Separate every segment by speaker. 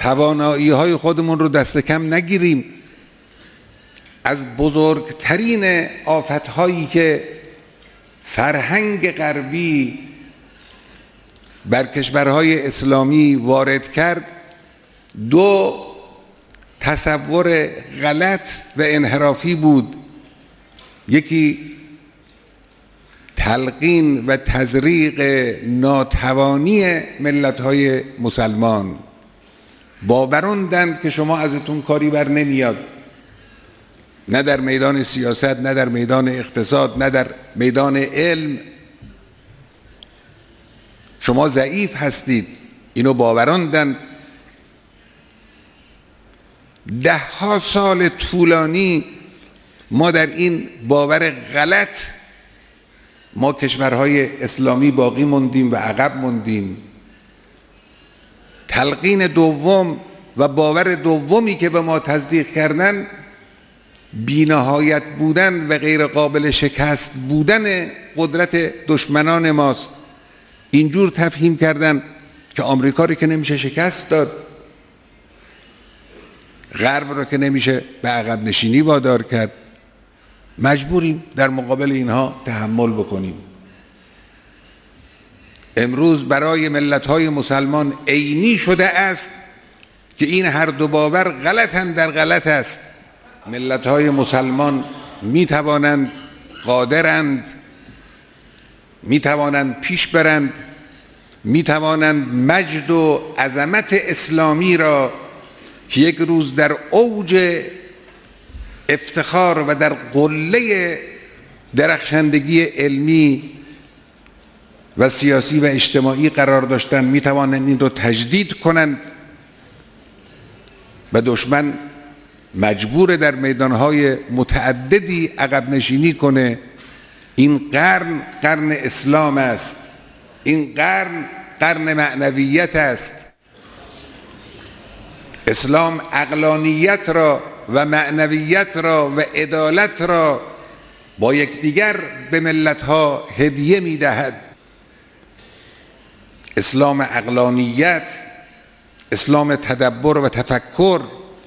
Speaker 1: توانایی های خودمون رو دست کم نگیریم. از بزرگترین آفت‌هایی که فرهنگ غربی بر کشورهای اسلامی وارد کرد، دو تصور غلط و انحرافی بود. یکی تلقین و تزریق ناتوانی ملت‌های مسلمان. باوروندند که شما ازتون کاری بر نمیاد، نه در میدان سیاست، نه در میدان اقتصاد، نه در میدان علم. شما ضعیف هستید. اینو باوروندند. 10 سال طولانی ما در این باور غلط ما کشورهای اسلامی باقی موندیم و عقب موندیم. تلقین دوم و باور دومی که به ما تزریق کردن بی‌نهایت بودن و غیر قابل شکست بودن قدرت دشمنان ماست. اینجور تفهیم کردن که آمریکا رو که نمیشه شکست داد، غرب رو که نمیشه به عقب نشینی وادار کرد، مجبوریم در مقابل اینها تحمل بکنیم. امروز برای ملت‌های مسلمان عینی شده است که این هر دو باور غلطند در غلط است. ملت‌های مسلمان میتوانند، قادرند، میتوانند پیش برند، میتوانند مجد و عظمت اسلامی را که یک روز در اوج افتخار و در قله درخشندگی علمی و سیاسی و اجتماعی قرار داشتن، میتوانند این رو تجدید کنند و دشمن مجبور در میدانهای متعددی عقب نشینی کنه. این قرن قرن اسلام است. این قرن قرن معنویت است. اسلام عقلانیت را و معنویت را و عدالت را با یکدیگر به ملت‌ها هدیه می‌دهد. اسلام عقلانیت، اسلام تدبر و تفکر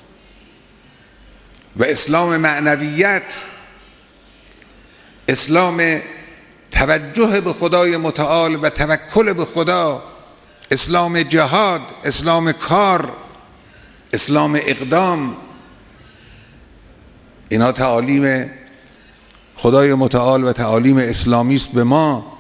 Speaker 1: و اسلام معنویت، اسلام توجه به خدای متعال و توکل به خدا، اسلام جهاد، اسلام کار، اسلام اقدام. اینا تعالیم خدای متعال و تعالیم اسلامی است به ما.